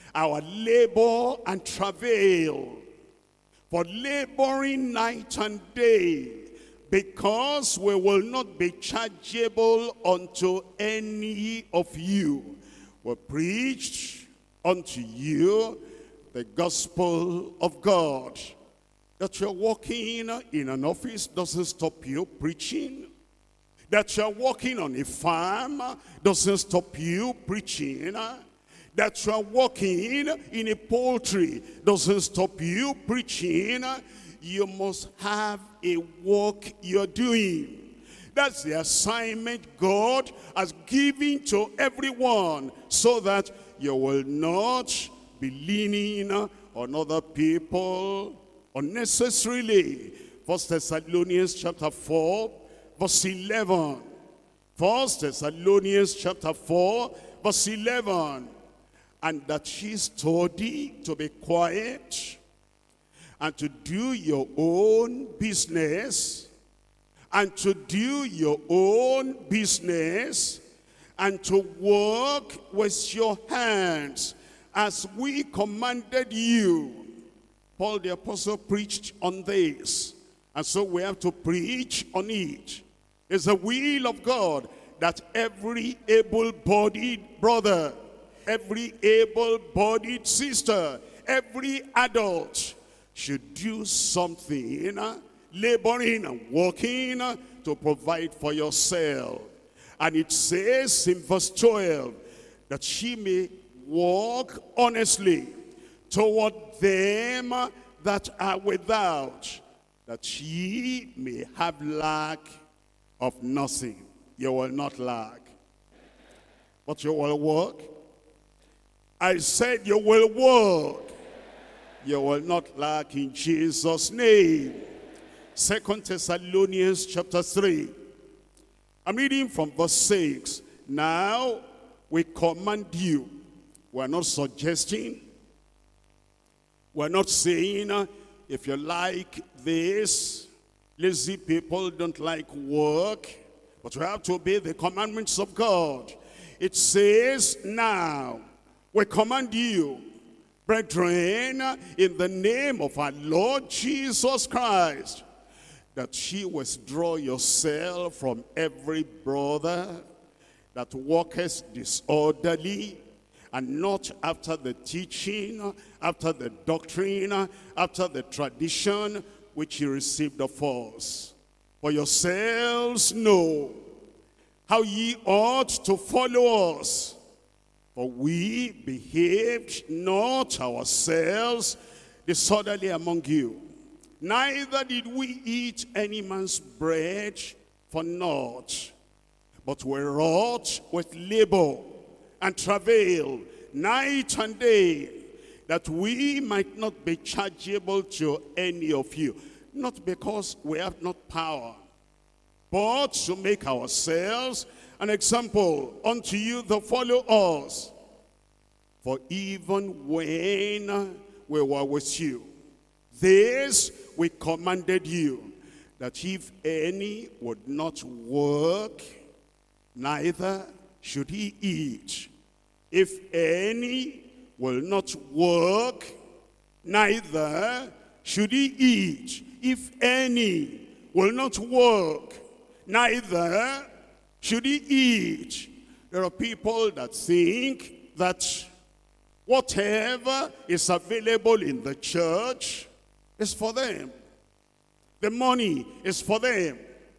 Speaker 1: our labor and travail, for laboring night and day, because we will not be chargeable unto any of you. We preached unto you the gospel of God. That you're working in an office doesn't stop you preaching. That you're working on a farm doesn't stop you preaching. That you're working in a poultry doesn't stop you preaching. You must have a work you're doing. That's the assignment God has given to everyone, so that you will not be leaning on other people unnecessarily. First Thessalonians chapter four, verse eleven. First Thessalonians chapter four, verse eleven. And that ye study to be quiet, and to do your own business, and to do your own business, and to work with your hands, as we commanded you. Paul the apostle preached on this, and so we have to preach on it. It's the will of God that every able-bodied brother, every able-bodied sister, every adult should do something, laboring and working to provide for yourself. And it says in verse twelve, that she may walk honestly toward them that are without, that ye may have lack of nothing. You will not lack, but you will work. I said you will work. You will not lack in Jesus' name. Second Thessalonians chapter three. I'm reading from verse six. Now we command you. We're not suggesting. We're not saying, uh, if you like this, lazy people don't like work. But we have to obey the commandments of God. It says, now we command you, brethren, in the name of our Lord Jesus Christ, that ye withdraw yourself from every brother that walketh disorderly, and not after the teaching, after the doctrine, after the tradition which ye received of us. For yourselves know how ye ought to follow us. For we behaved not ourselves disorderly among you, neither did we eat any man's bread for naught, but we wrought with labor and travail night and day, that we might not be chargeable to any of you. Not because we have not power, but to make ourselves an example unto you that follow us. For even when we were with you, this we commanded you, that if any would not work, neither should he eat. If any will not work, neither should he eat. If any will not work, neither should he eat. There are people that think that whatever is available in the church is for them. The money is for them.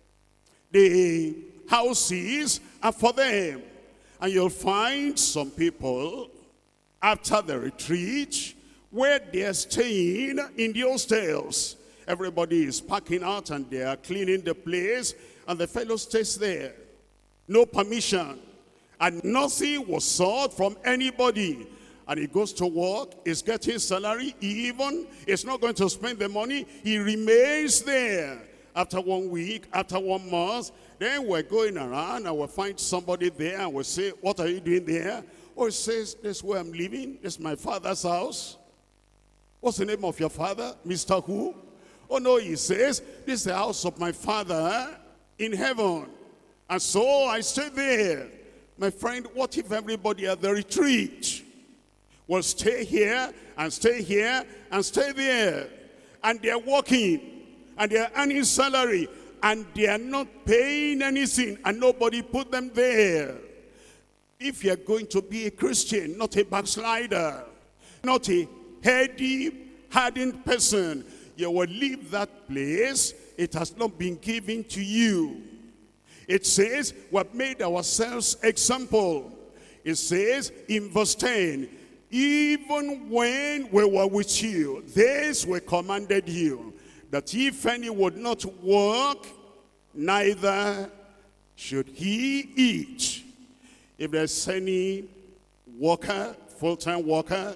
Speaker 1: The houses are for them. And you'll find some people after the retreat where they're staying in the hostels. Everybody is packing out and they are cleaning the place, and the fellow stays there. No permission. And nothing was sought from anybody. And he goes to work, he's getting salary, even he's not going to spend the money, he remains there. After one week, after one month, then we're going around and we'll find somebody there and we'll say, what are you doing there? Or he says, this is where I'm living, this is my father's house. What's the name of your father? Mister Who? Oh no, he says, this is the house of my father in heaven. And so I stay there. My friend, what if everybody at the retreat will stay here and stay here and stay there. And they're working and they're earning salary and they are not paying anything and nobody put them there. If you're going to be a Christian, not a backslider, not a heady, hardened person, you will leave that place. It has not been given to you. It says, we have made ourselves example. It says in verse ten, even when we were with you, this we commanded you, that if any would not work, neither should he eat. If there's any worker, full-time worker,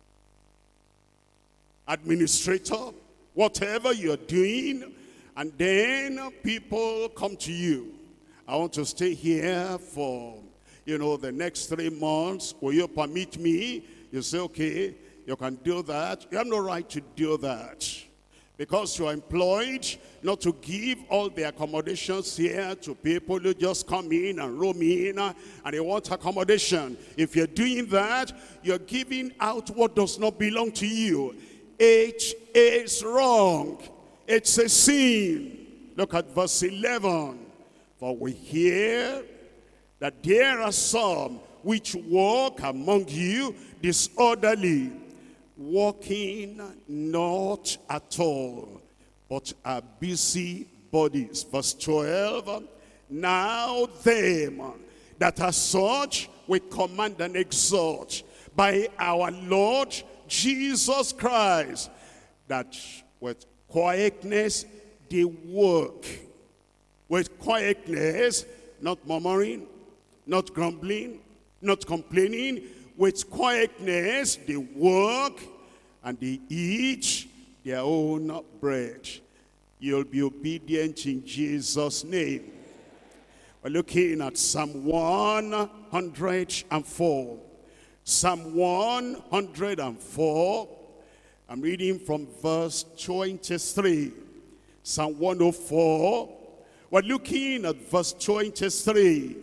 Speaker 1: administrator, whatever you're doing, and then people come to you, I want to stay here for, you know, the next three months. Will you permit me? You say, okay, you can do that. You have no right to do that. Because you're employed not to give all the accommodations here to people who just come in and roam in and they want accommodation. If you're doing that, you're giving out what does not belong to you. It is wrong. It's a sin. Look at verse eleven. For we hear that there are some which walk among you disorderly, walking not at all, but are busy bodies. Verse twelve, now them that are such we command and exhort by our Lord Jesus Christ, that with quietness they work. With quietness, not murmuring, not grumbling, not complaining. With quietness, they work and they eat their own bread. You'll be obedient in Jesus' name. We're looking at Psalm one hundred four. Psalm one hundred four. I'm reading from verse twenty-three. Psalm one oh four. We're looking at verse twenty-three.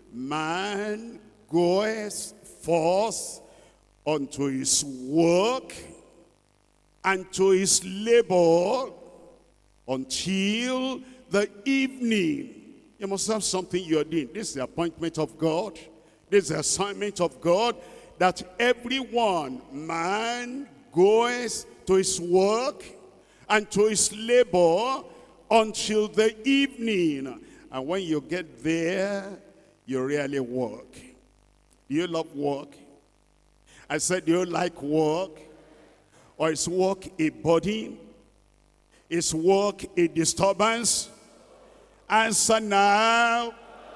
Speaker 1: Man goeth forth unto his work and to his labor until the evening. You must have something you're doing. This is the appointment of God. This is the assignment of God, that everyone, man, goes to his work and to his labor until the evening. And when you get there, you really work. Do you love work? I said, do you like work? Or is work a burden? Is work a disturbance? Answer now.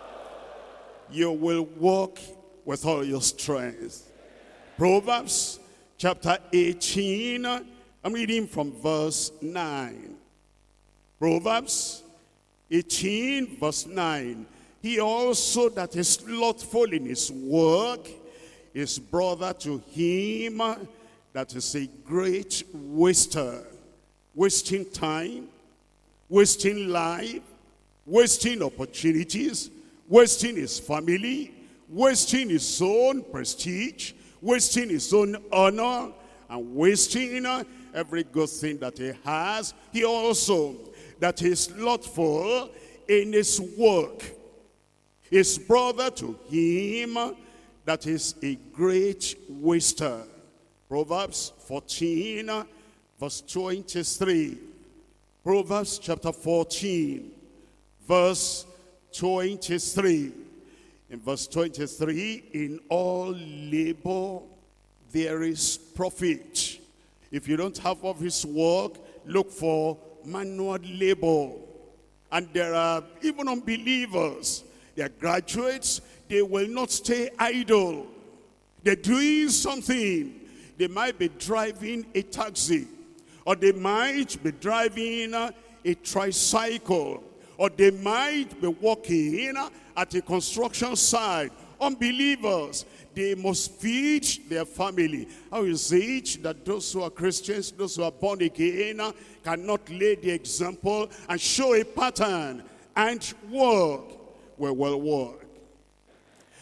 Speaker 1: You will work with all your strength. Proverbs chapter eighteen. I'm reading from verse nine. Proverbs eighteen verse nine. He also that is slothful in his work is brother to him that is a great waster. Wasting time, wasting life, wasting opportunities, wasting his family, wasting his own prestige, wasting his own honor, and wasting every good thing that he has. He also that is slothful in his work is brother to him that is a great waster. Proverbs fourteen verse twenty-three. Proverbs chapter fourteen verse twenty-three. In verse twenty-three, in all labor there is profit. If you don't have office work, look for manual labor. And there are even unbelievers, they are graduates, they will not stay idle. They're doing something. They might be driving a taxi, or they might be driving a tricycle, or they might be working at a construction site. Unbelievers, they must feed their family. How is it that those who are Christians, those who are born again, cannot lay the example and show a pattern and work? We will work.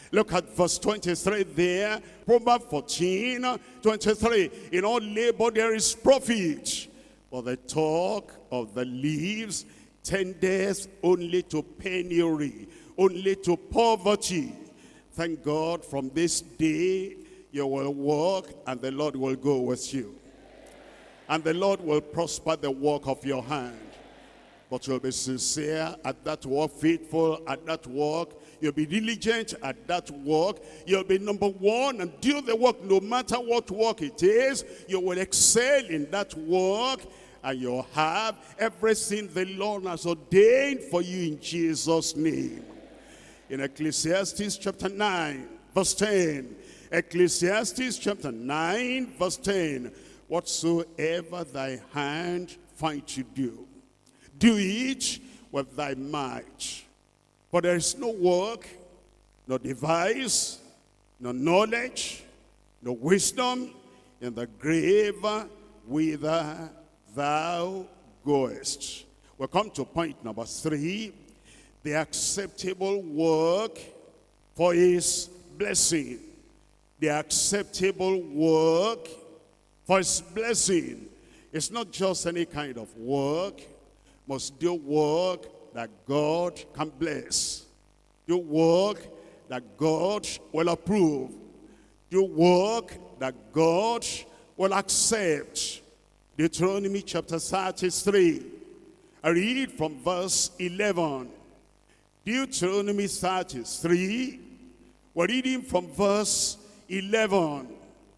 Speaker 1: Look at verse twenty-three there. Proverbs fourteen, twenty-three. In all labor there is profit, but the talk of the leaves tendeth only to penury, only to poverty. Thank God from this day you will walk and the Lord will go with you. And the Lord will prosper the work of your hand. But you'll be sincere at that work, faithful at that work. You'll be diligent at that work. You'll be number one and do the work no matter what work it is. You will excel in that work and you'll have everything the Lord has ordained for you in Jesus' name. In Ecclesiastes chapter nine, verse ten. Ecclesiastes chapter nine, verse ten. Whatsoever thy hand find to do, do it with thy might. For there is no work, no device, no knowledge, no wisdom in the grave whither thou goest. We'll come to point number three. The acceptable work for his blessing. The acceptable work for his blessing. It's not just any kind of work. Must do work that God can bless. Do work that God will approve. Do work that God will accept. Deuteronomy chapter thirty-three. I read from verse eleven. Deuteronomy thirty-three. We're reading from verse eleven.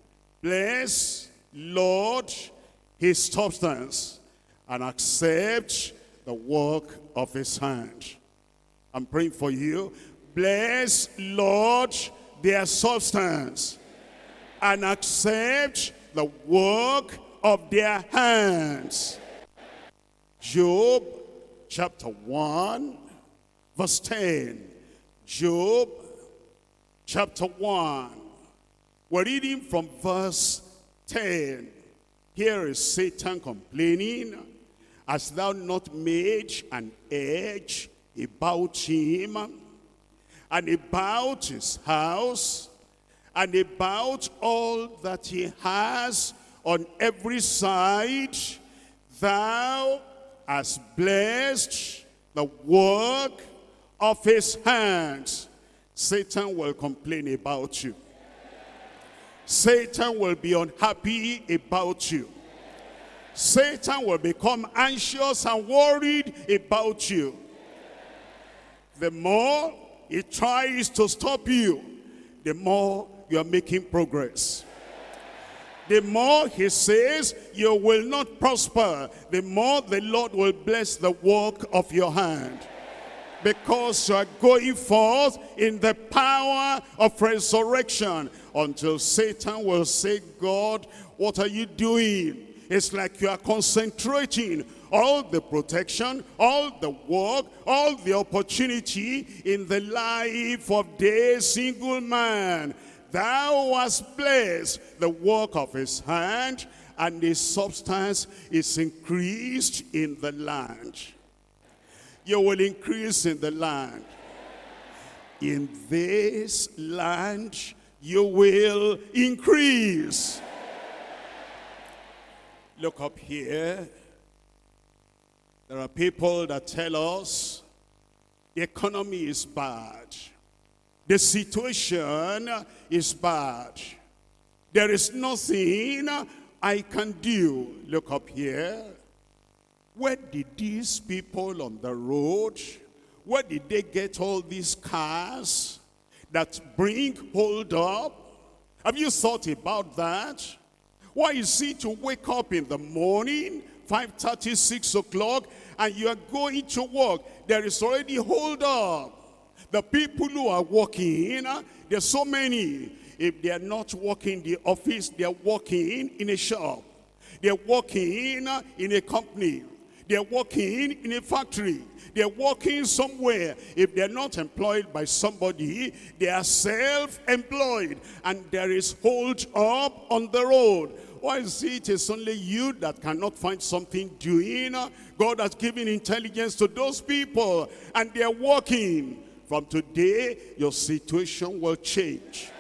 Speaker 1: Bless, Lord, his substance, and accept the work of his hand. I'm praying for you. Bless, Lord, their substance, and accept the work of their hands. Job chapter one, verse ten. Job chapter one. We're reading from verse ten. Here is Satan complaining, hast thou not made an edge about him, and about his house, and about all that he has on every side? Thou hast blessed the work of his hands. Satan will complain about you. Satan will be unhappy about you. Satan will become anxious and worried about you. The more he tries to stop you, the more you are making progress. The more he says you will not prosper, the more the Lord will bless the work of your hand. Because you are going forth in the power of resurrection, until Satan will say, God, what are you doing? It's like you are concentrating all the protection, all the work, all the opportunity in the life of this single man. Thou hast blessed the work of his hand, and his substance is increased in the land. You will increase in the land. In this land, you will increase. Look up here. There are people that tell us the economy is bad. The situation is bad. There is nothing I can do. Look up here. Where did these people on the road, where did they get all these cars that bring hold up? Have you thought about that? Why is it to wake up in the morning, five thirty, six o'clock, and you are going to work? There is already hold up. The people who are working, there's so many. If they are not working in the office, they are working in a shop. They are working in a company. They are working in a factory. They are working somewhere. If they are not employed by somebody, they are self-employed. And there is hold up on the road. Why is it it's only you that cannot find something doing? God has given intelligence to those people, and they are working From today, your situation will change.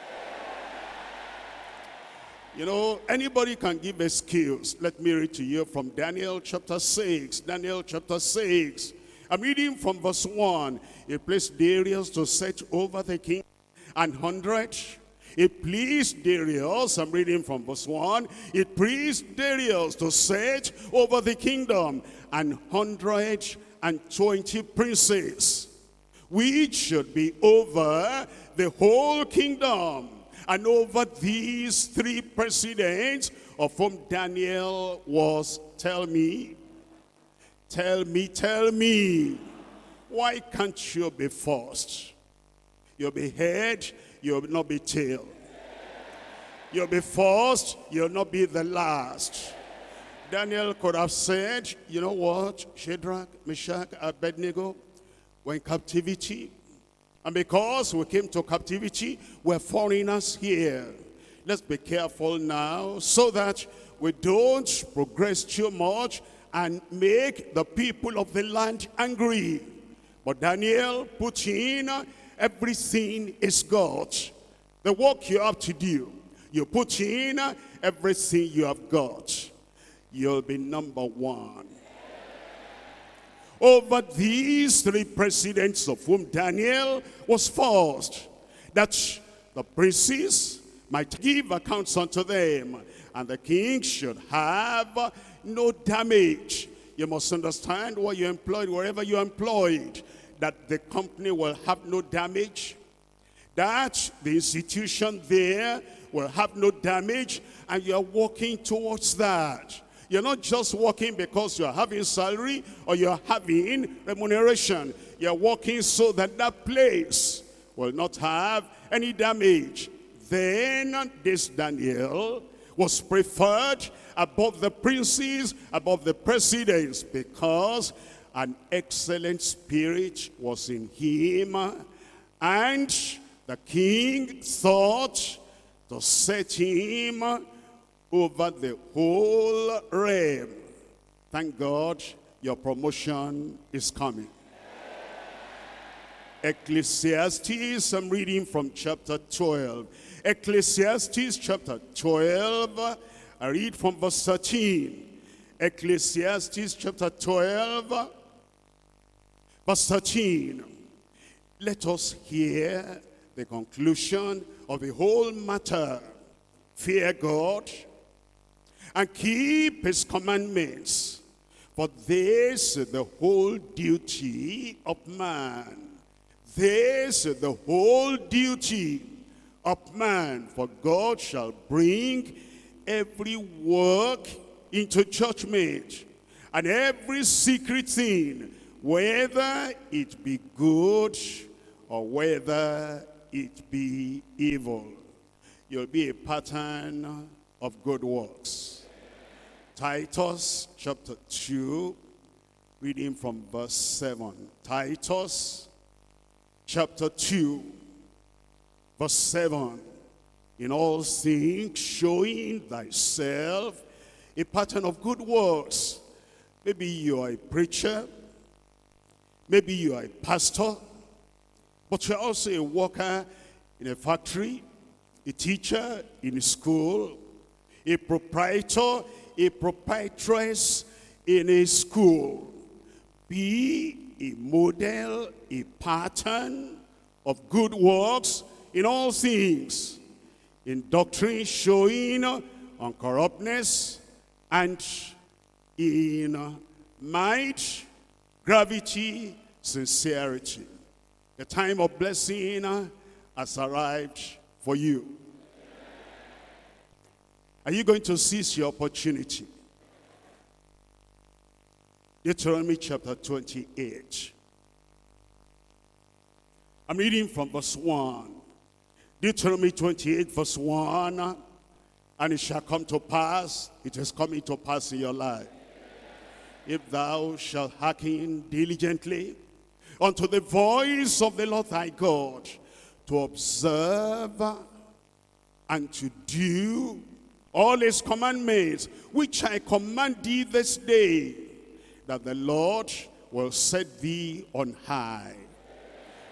Speaker 1: You know, anybody can give excuse. Let me read to you from Daniel chapter six. Daniel chapter six. I'm reading from verse one. He placed Darius to set over the king and hundred. It pleased Darius, I'm reading from verse one. It pleased Darius to set over the kingdom and hundred and twenty princes, which should be over the whole kingdom. And over these three presidents, of whom Daniel was, tell me, tell me, tell me, why can't you be first? You'll be head, you'll not be tail. You'll be first, you'll not be the last. Daniel could have said, you know what, Shadrach, Meshach, Abednego were in captivity. And because we came to captivity, we're foreigners here. Let's be careful now so that we don't progress too much and make the people of the land angry. But Daniel put in, everything is God. The work you have to do, you put in everything you have got. You'll be number one. Over these three presidents, of whom Daniel was first, that the princes might give accounts unto them, and the king should have no damage. You must understand, where you're employed, wherever you're employed, that the company will have no damage, that the institution there will have no damage, and you're working towards that. You're not just working because you're having salary or you're having remuneration. You're working so that that place will not have any damage. Then this Daniel was preferred above the princes, above the presidents, because an excellent spirit was in him, and the king thought to set him over the whole realm. Thank God your promotion is coming. Ecclesiastes, I'm reading from chapter twelve. Ecclesiastes chapter twelve, I read from verse thirteen. Ecclesiastes chapter twelve, verse thirteen. Let us hear the conclusion of the whole matter. Fear God and keep his commandments, for this is the whole duty of man. This is the whole duty of man, for God shall bring every work into judgment, and every secret thing, whether it be good or whether it be evil. You'll be a pattern of good works. Titus chapter two, reading from verse seven. Titus chapter two, verse seven. In all things showing thyself a pattern of good works. Maybe you are a preacher, maybe you are a pastor, but you're also a worker in a factory, a teacher in a school, a proprietor, a proprietress in a school. Be a model, a pattern of good works in all things, in doctrine showing uncorruptness, and in might, gravity, sincerity. The time of blessing has arrived for you. Are you going to seize your opportunity? Deuteronomy chapter twenty-eight. I'm reading from verse one. Deuteronomy twenty-eight verse one. And it shall come to pass, it is coming to pass in your life, if thou shalt hearken diligently unto the voice of the Lord thy God, to observe and to do all his commandments, which I command thee this day, that the Lord will set thee on high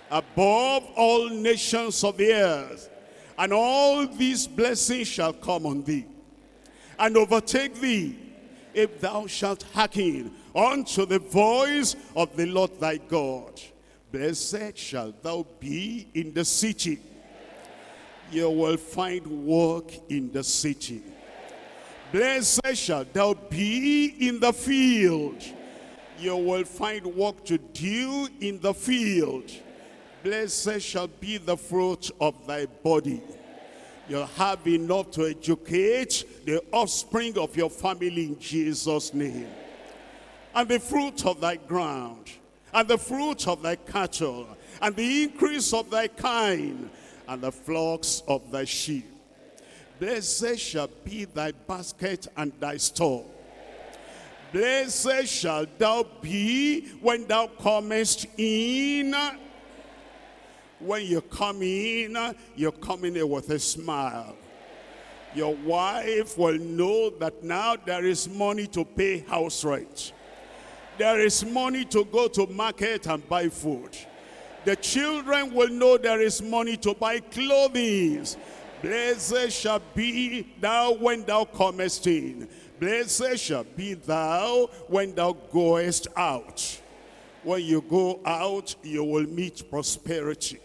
Speaker 1: above all nations of the earth. And all these blessings shall come on thee, and overtake thee, if thou shalt hearken unto the voice of the Lord thy God. Blessed shalt thou be in the city. You will find work in the city. Blessed shalt thou be in the field. You will find work to do in the field. Blessed shall be the fruit of thy body. You'll have enough to educate the offspring of your family in Jesus' name. And the fruit of thy ground, and the fruit of thy cattle, and the increase of thy kind, and the flocks of thy sheep. Blessed shall be thy basket and thy store. Blessed shalt thou be when thou comest in. When you come in, you're coming in with a smile. Your wife will know that now there is money to pay house rent. There is money to go to market and buy food. The children will know there is money to buy clothing. Blessed shall be thou when thou comest in. Blessed shall be thou when thou goest out. When you go out, you will meet prosperity.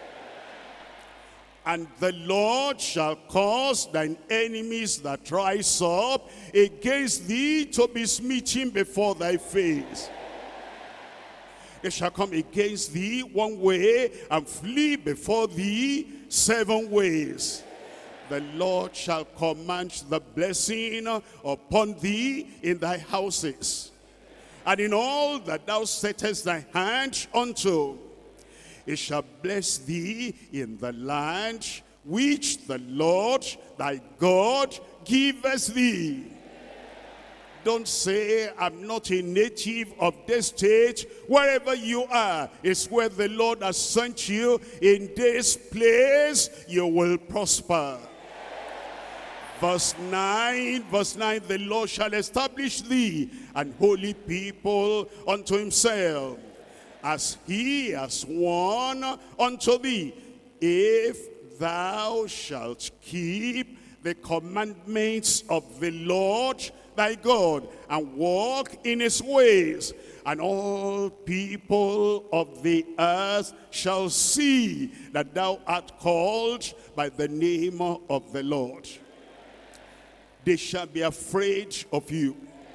Speaker 1: And the Lord shall cause thine enemies that rise up against thee to be smitten before thy face. They shall come against thee one way and flee before thee seven ways. The Lord shall command the blessing upon thee in thy houses, and in all that thou settest thy hand unto. It shall bless thee in the land which the Lord thy God giveth thee. Don't say, I'm not a native of this state. Wherever you are is where the Lord has sent you. In this place you will prosper. Verse nine, verse nine, the Lord shall establish thee an holy people unto himself, as he has sworn unto thee, if thou shalt keep the commandments of the Lord thy God, and walk in his ways. And all people of the earth shall see that thou art called by the name of the Lord. They shall be afraid of you.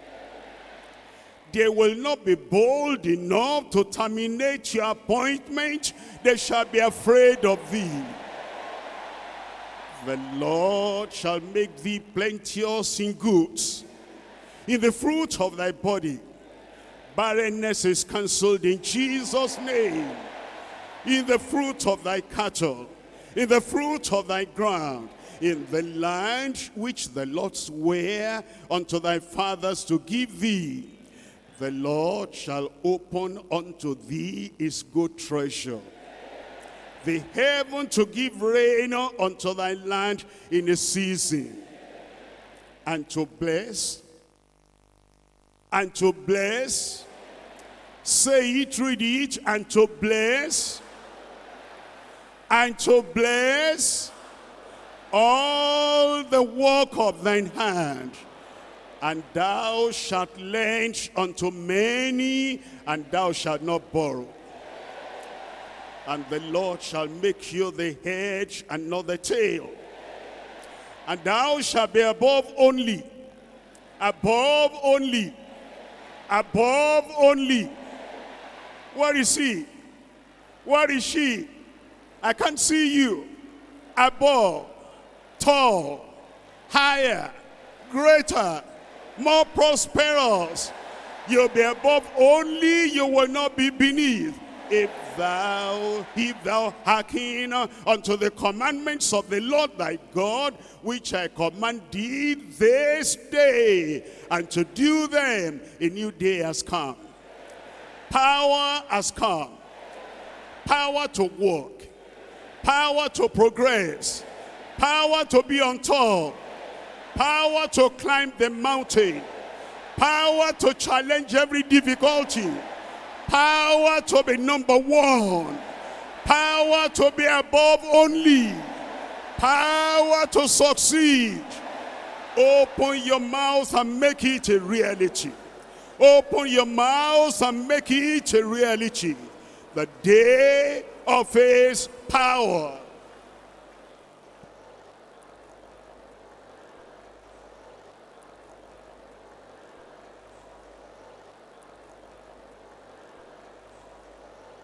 Speaker 1: They will not be bold enough to terminate your appointment. They shall be afraid of thee. The Lord shall make thee plenteous in goods, in the fruit of thy body. Barrenness is cancelled in Jesus' name. In the fruit of thy cattle, in the fruit of thy ground, in the land which the Lord sware unto thy fathers to give thee, the Lord shall open unto thee his good treasure, the heaven to give rain unto thy land in a season, and to bless, and to bless, say it, read it, and to bless, and to bless all the work of thine hand. And thou shalt lend unto many, and thou shalt not borrow. And the Lord shall make you the head and not the tail. And thou shalt be above only, above only, above only. Where is he? Where is she? I can't see you. Above, tall, higher, greater, more prosperous. You'll be above only, you will not be beneath. If thou, if thou hearken unto the commandments of the Lord thy God, which I command thee this day, and to do them, a new day has come. Power has come. Power to work. Power to progress. Power to be on top. Power to climb the mountain. Power to challenge every difficulty. Power to be number one. Power to be above only. Power to succeed. Open your mouth and make it a reality. Open your mouth and make it a reality. The day of his power.